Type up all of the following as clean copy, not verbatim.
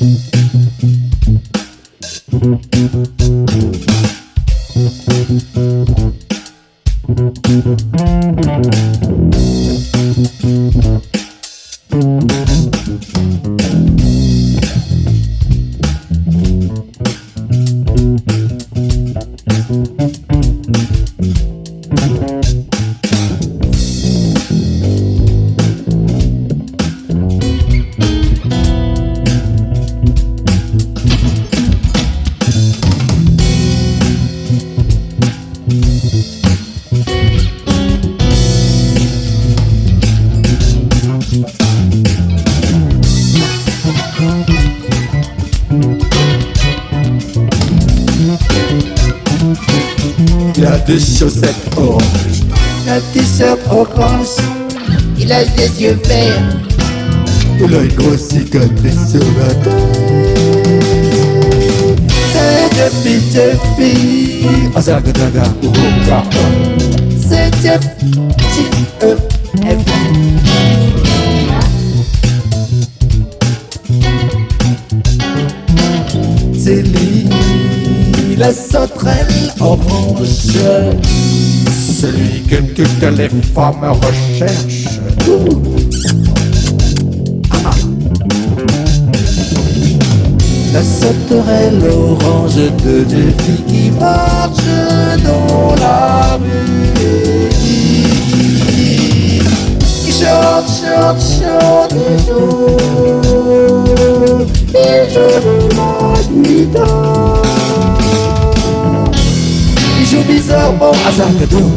Il a des chaussettes oranges, un t-shirt orange, il a des yeux verts, il a une grosse cicatrice sur la tête. c'est Jeffy, Ah, c'est un gaga, c'est Jeff, J-E-F. c'est lui, La sauterelle orange, celui que toutes les femmes recherchent. la sauterelle orange de deux filles qui marchent dans la rue. Qui chante, chante, chante, et joue de la guitare. Il joue bizarrement à Zagadou,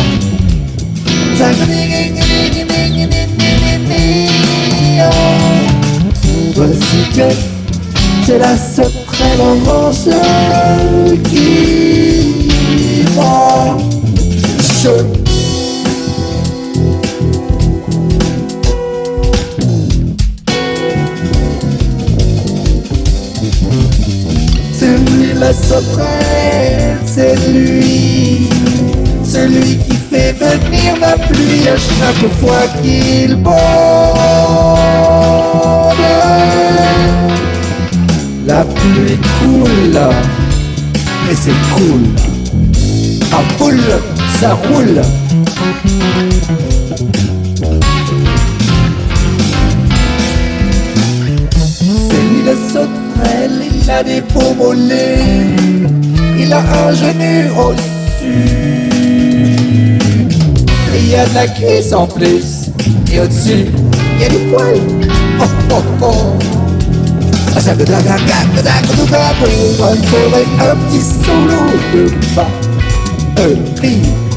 voici Jeff, c'est la sauterelle orange qui marche. C'est lui la sauterelle, c'est lui, celui qui fait venir la pluie à chaque fois qu'il bande. La pluie coule, mais c'est cool. À boule, ça roule. C'est lui la sauterelle, il a des beaux mollets, il a un genou au-dessus. Et il y a de la cuisse en plus, et au-dessus, il y a des poils. Oh oh oh. Il faudrait un petit solo de batterie,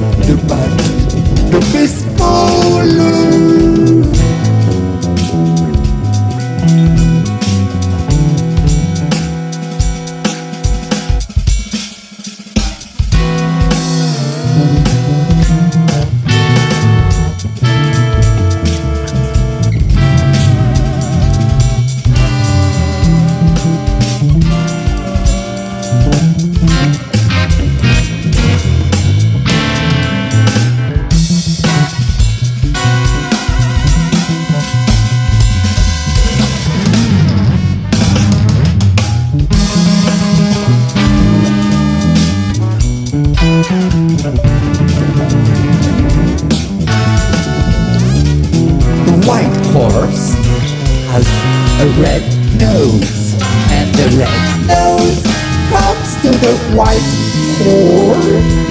de baseball. The white horse has a red nose, and the red nose comes to the white horse.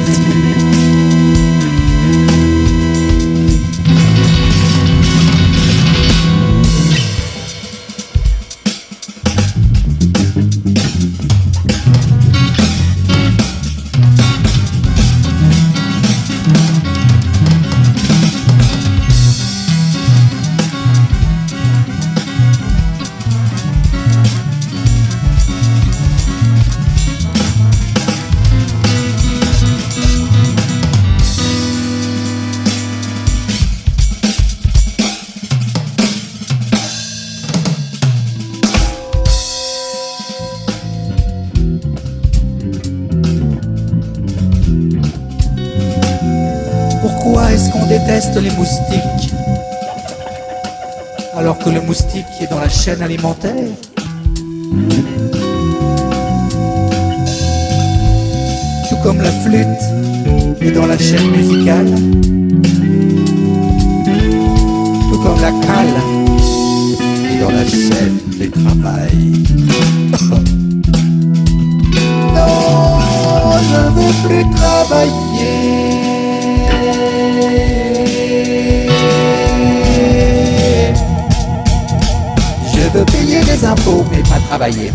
Pourquoi est-ce qu'on déteste les moustiques alors que le moustique est dans la chaîne alimentaire? Tout comme la flûte est dans la chaîne musicale, tout comme la cale est dans la chaîne du travail. Non, je ne veux plus travailler. Je veux payer les impôts mais pas travailler.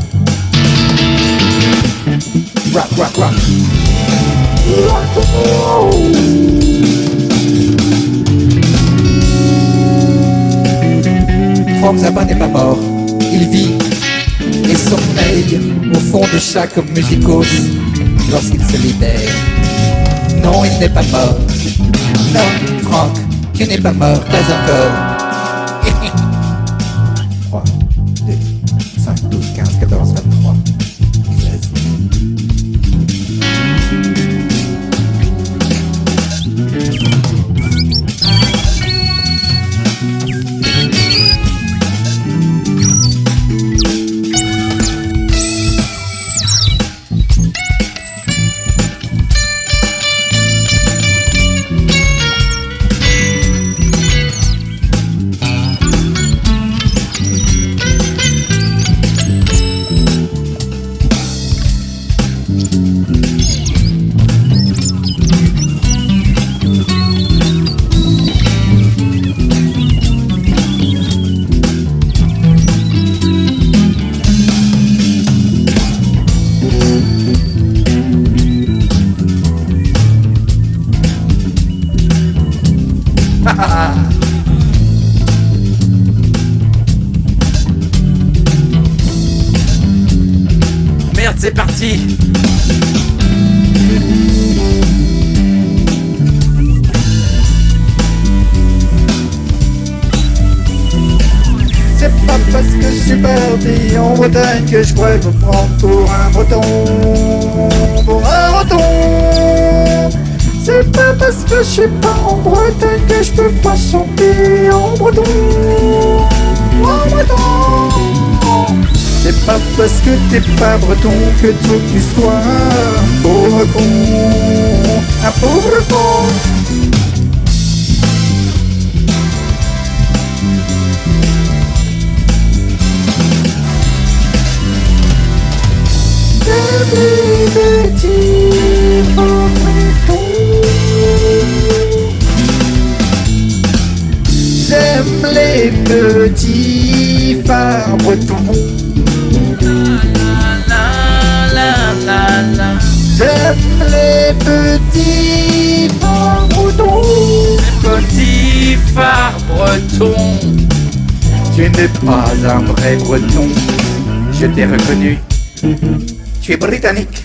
Rock, rock, rock. Frank Zappa n'est pas mort, il vit et sommeille au fond de chaque musicos lorsqu'il se libère. Non, il n'est pas mort. Non, Frank, tu n'es pas mort, pas encore. 3, 2, 5, 12, 15, 14, 23, 16. Merde, c'est parti. C'est pas parce que je suis parti en Bretagne que je pourrais me prendre pour un breton. Pour un breton. C'est pas parce que je suis pas en Bretagne que je peux pas chanter en breton. En breton. C'est pas parce que t'es pas breton que tu sois un pauvre con. Un pauvre con. Les petits bretons. J'aime les petits phares bretons. J'aime les petits phares bretons. Petit phare breton. Tu n'es pas un vrai breton. Je t'ai reconnu. Tu es britannique.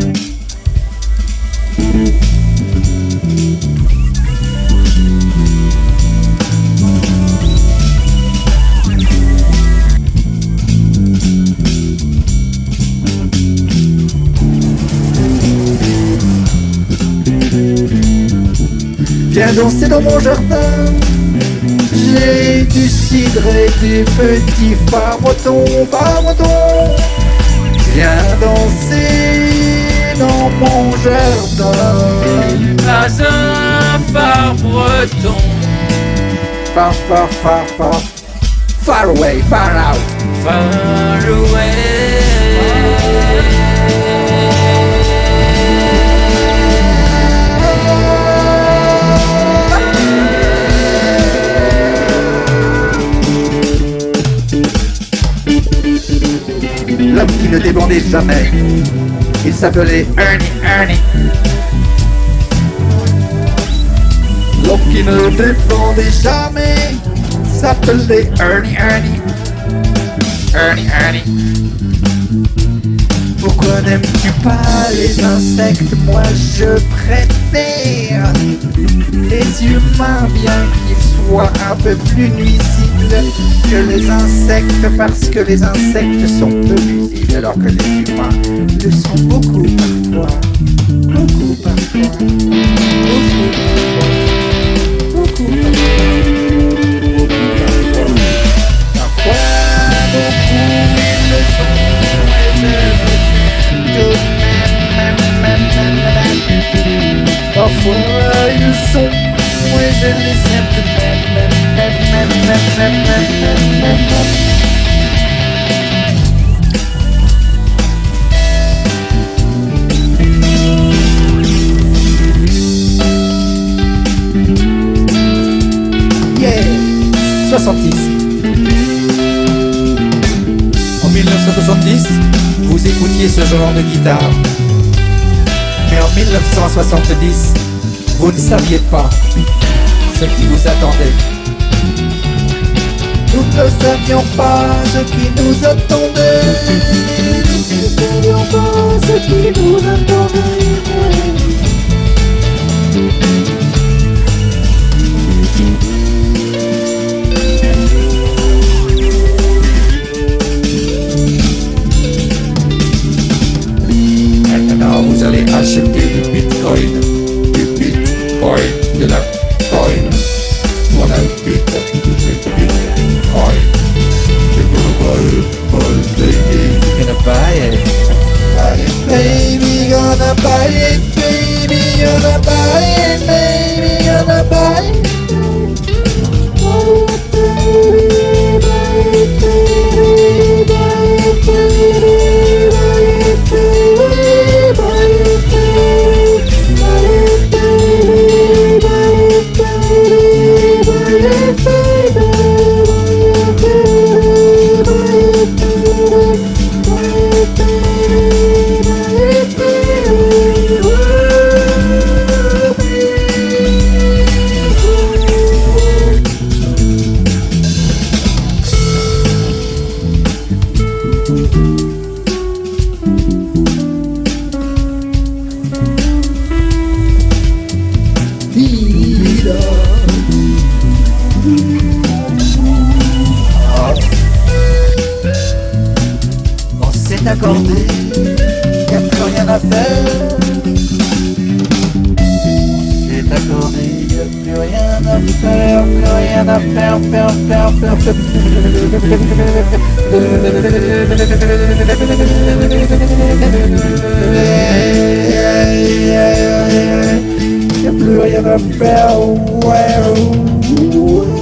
Viens danser dans mon jardin. J'ai du cidre et des petits phares bretons, phares bretons. Viens danser dans mon jardin. Pas un phare breton. Far, far, far, far. Far away, far out. Far away. L'homme qui ne débandait jamais. Il s'appelait Ernie, Ernie. L'homme qui ne débandait jamais s'appelait Ernie, Ernie. Ernie, Ernie. Pourquoi n'aimes-tu pas les insectes? Moi je préfère les humains, bien qu'ils soient un peu plus nuisibles que les insectes, parce que les insectes sont peu nuisibles alors que les humains le sont beaucoup parfois. Beaucoup parfois. Beaucoup parfois. Beaucoup parfois. Parfois beaucoup ils le sont. 1970. En 1970, vous écoutiez ce genre de guitare. Mais en 1970, vous ne saviez pas ce qui vous attendait. Nous ne savions pas ce qui nous attendait. Nous ne savions pas ce qui nous attendait. Maintenant vous allez acheter du bitcoin, de la coin, pour la bitcoin. Gonna buy it, baby, gonna buy it, baby, gonna buy it, baby, gonna buy it. C'est accordé, y'a plus rien à faire. C'est accordé, y'a plus rien à faire, plus rien à faire, y'a plus rien à faire, ouais.